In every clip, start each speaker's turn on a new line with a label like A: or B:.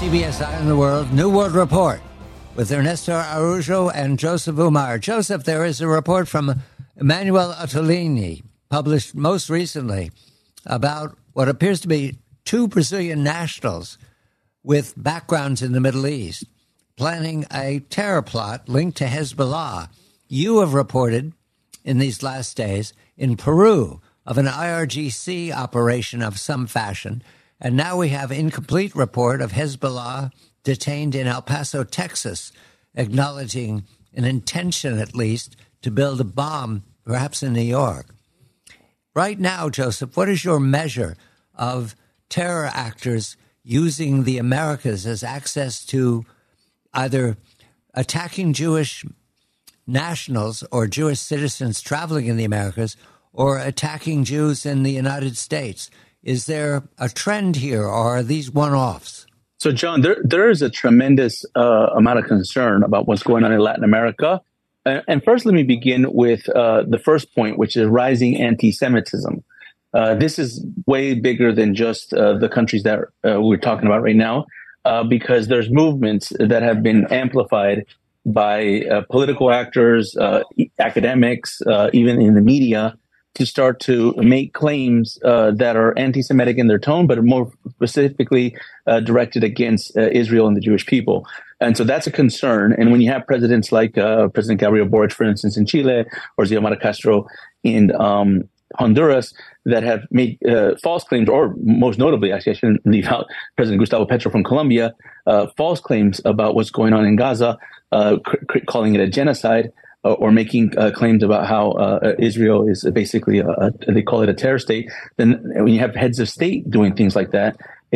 A: CBS Eye on the World, New World Report with Ernesto Araujo and Joseph Umar. Joseph, there is a report from Emmanuel Ottolini, published most recently, about what appears to be two Brazilian nationals with backgrounds in the Middle East planning a terror plot linked to Hezbollah. You have reported in these last days in Peru of an IRGC operation of some fashion. And now we have incomplete report of Hezbollah detained in El Paso, Texas, acknowledging an intention, at least, to build a bomb, perhaps in New York. Right now, Joseph, what is your measure of terror actors using the Americas as access to either attacking Jewish nationals or Jewish citizens traveling in the Americas or attacking Jews in the United States? Is there a trend here, or are these one-offs?
B: So, John, there is a tremendous amount of concern about what's going on in Latin America. And first, let me begin with the first point, which is rising anti-Semitism. This is way bigger than just the countries that we're talking about right now, because there's movements that have been amplified by political actors, academics, even in the media, to start to make claims that are anti-Semitic in their tone, but are more specifically directed against Israel and the Jewish people. And so that's a concern. And when you have presidents like President Gabriel Boric, for instance, in Chile, or Xiomara Castro in Honduras, that have made false claims, or most notably, actually, I shouldn't leave out President Gustavo Petro from Colombia, false claims about what's going on in Gaza, calling it a genocide, or making claims about how Israel is basically, they call it a terror state. Then when you have heads of state doing things like that,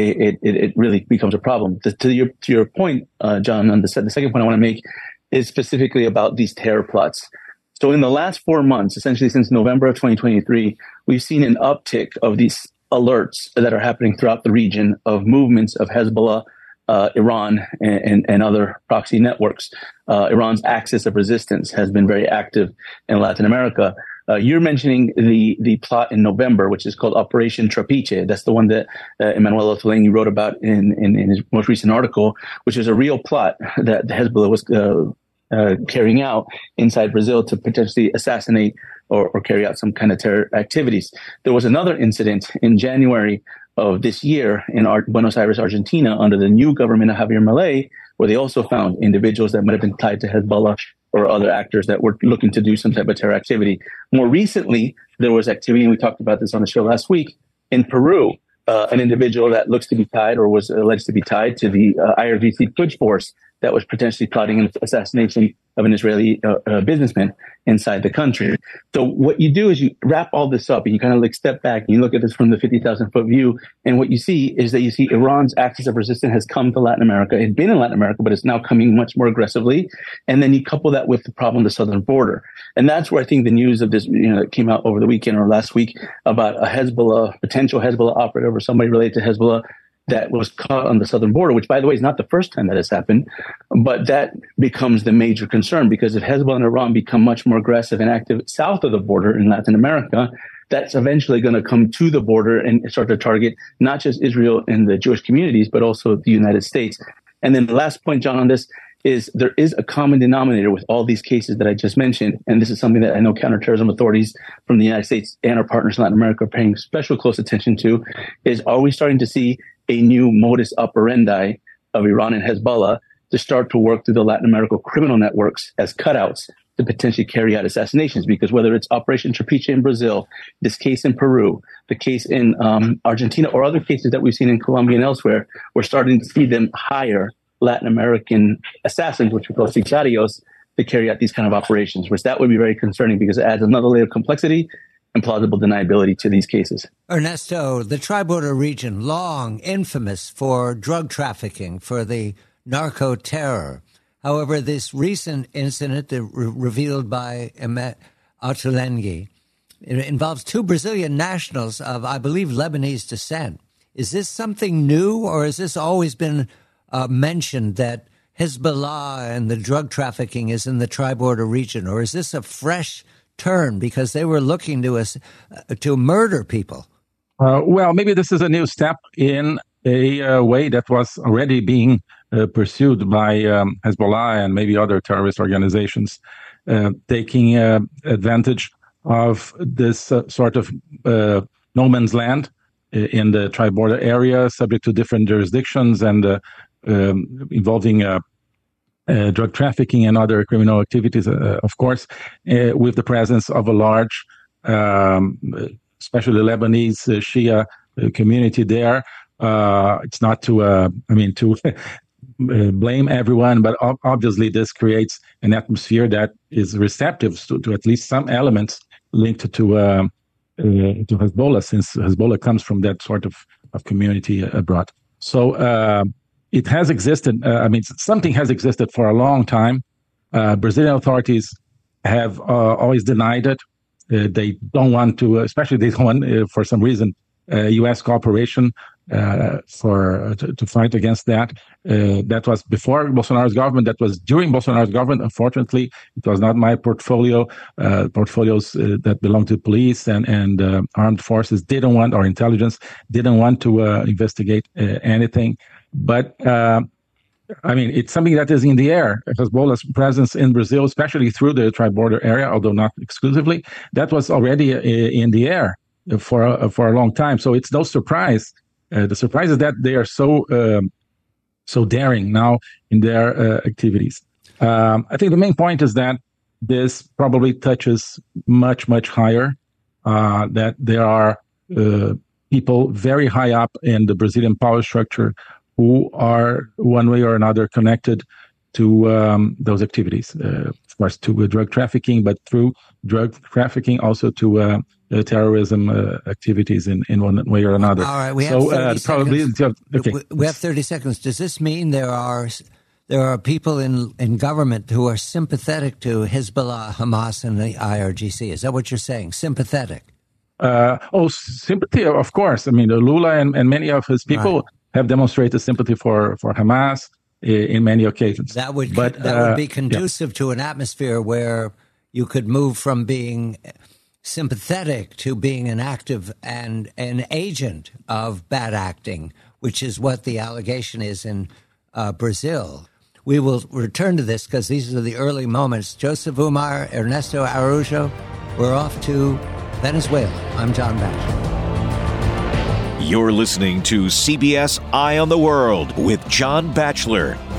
B: it really becomes a problem. To your point, John, on the second point I want to make is specifically about these terror plots. So in the last 4 months, essentially since November of 2023, we've seen an uptick of these alerts that are happening throughout the region of movements of Hezbollah, Iran, and other proxy networks. Iran's axis of resistance has been very active in Latin America. You're mentioning the plot in November, which is called Operation Trapiche. That's the one that Emmanuel Ottolini wrote about in his most recent article, which is a real plot that Hezbollah was carrying out inside Brazil to potentially assassinate or carry out some kind of terror activities. There was another incident in January of this year in Buenos Aires, Argentina, under the new government of Javier Milei, where they also found individuals that might have been tied to Hezbollah or other actors that were looking to do some type of terror activity. More recently, there was activity, and we talked about this on the show last week, in Peru, an individual that looks to be tied or was alleged to be tied to the IRGC Quds Force that was potentially plotting an assassination of an Israeli businessman inside the country. So what you do is you wrap all this up and you kind of like step back and you look at this from the 50,000 foot view. And what you see is that you see Iran's axis of resistance has come to Latin America. It had been in Latin America, but it's now coming much more aggressively. And then you couple that with the problem of the southern border. And that's where I think the news of this, that came out over the weekend or last week about a potential Hezbollah operative or somebody related to Hezbollah that was caught on the southern border, which, by the way, is not the first time that has happened. But that becomes the major concern, because if Hezbollah and Iran become much more aggressive and active south of the border in Latin America, that's eventually going to come to the border and start to target not just Israel and the Jewish communities, but also the United States. And then the last point, John, on this is there is a common denominator with all these cases that I just mentioned. And this is something that I know counterterrorism authorities from the United States and our partners in Latin America are paying special close attention to, is are we starting to see a new modus operandi of Iran and Hezbollah to start to work through the Latin American criminal networks as cutouts to potentially carry out assassinations? Because whether it's Operation Trapiche in Brazil, this case in Peru, the case in Argentina, or other cases that we've seen in Colombia and elsewhere, we're starting to see them hire Latin American assassins, which we call sicarios, to carry out these kind of operations, which that would be very concerning because it adds another layer of complexity and plausible deniability to these cases.
A: Ernesto, the tri-border region, long infamous for drug trafficking, for the narco-terror. However, this recent incident revealed by Ottolini involves two Brazilian nationals of, I believe, Lebanese descent. Is this something new, or has this always been mentioned that Hezbollah and the drug trafficking is in the tri-border region, or is this a fresh turn because they were looking to murder people?
C: Well, maybe this is a new step in a way that was already being pursued by Hezbollah and maybe other terrorist organizations, taking advantage of this sort of no man's land in the tri-border area, subject to different jurisdictions and involving drug trafficking and other criminal activities, of course, with the presence of a large, especially Lebanese Shia community there. It's not to blame everyone, but obviously this creates an atmosphere that is receptive to at least some elements linked to Hezbollah, since Hezbollah comes from that sort of community abroad. So it has existed. Something has existed for a long time. Brazilian authorities have always denied it. They don't want to, especially they don't want, for some reason, U.S. cooperation to fight against that. That was before Bolsonaro's government. That was during Bolsonaro's government. Unfortunately, it was not my portfolio. Portfolios that belong to police and armed forces didn't want, or intelligence didn't want to investigate anything. But it's something that is in the air. Hezbollah's presence in Brazil, especially through the tri-border area, although not exclusively, that was already in the air for a long time. So it's no surprise. The surprise is that they are so daring now in their activities. I think the main point is that this probably touches much, much higher, that there are people very high up in the Brazilian power structure who are one way or another connected to those activities. Of course, to drug trafficking, but through drug trafficking also to terrorism activities in one way or another.
A: All right, we have 30 seconds. Okay. We have 30 seconds. Does this mean there are people in government who are sympathetic to Hezbollah, Hamas, and the IRGC? Is that what you're saying? Sympathetic?
C: Sympathy, of course. Lula and many of his people have demonstrated sympathy for Hamas in many occasions.
A: That would be conducive to an atmosphere where you could move from being sympathetic to being an active and an agent of bad acting, which is what the allegation is in Brazil. We will return to this because these are the early moments. Joseph Umar, Ernesto Araujo, we're off to Venezuela. I'm John Batchelor.
D: You're listening to CBS Eye on the World with John Batchelor.